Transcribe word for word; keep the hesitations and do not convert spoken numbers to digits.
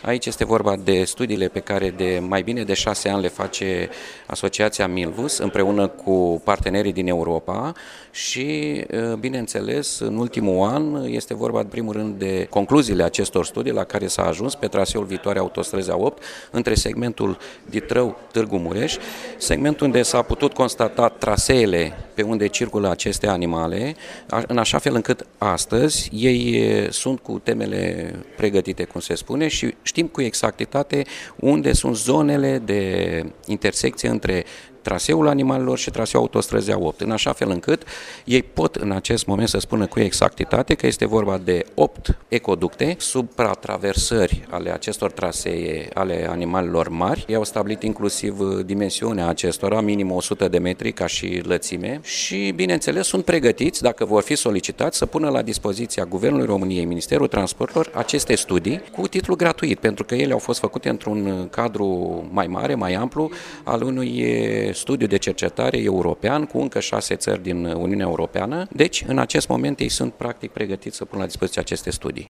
Aici este vorba de studiile pe care de mai bine de șase ani le face Asociația Milvus împreună cu partenerii din Europa și, bineînțeles, în ultimul an este vorba, în primul rând, de concluziile acestor studii la care s-a ajuns pe traseul viitoare autostrăzi A opt între segmentul Ditrău-Târgu Mureș, segmentul unde s-a putut constata traseele pe unde circulă aceste animale, în așa fel încât astăzi ei sunt cu temele pregătite, cum se spune, și știm cu exactitate unde sunt zonele de intersecție între traseul animalelor și traseul autostrăzii A opt, în așa fel încât ei pot în acest moment să spună cu exactitate că este vorba de opt ecoducte, supratraversări ale acestor trasee ale animalelor mari. Ei au stabilit inclusiv dimensiunea acestora, minim o sută de metri ca și lățime și, bineînțeles, sunt pregătiți, dacă vor fi solicitați, să pună la dispoziția Guvernului României, Ministerul Transporturilor, aceste studii cu titlu gratuit, pentru că ele au fost făcute într-un cadru mai mare, mai amplu, al unui studiu de cercetare european cu încă șase țări din Uniunea Europeană. Deci, în acest moment, ei sunt practic pregătiți să pună la dispoziție aceste studii.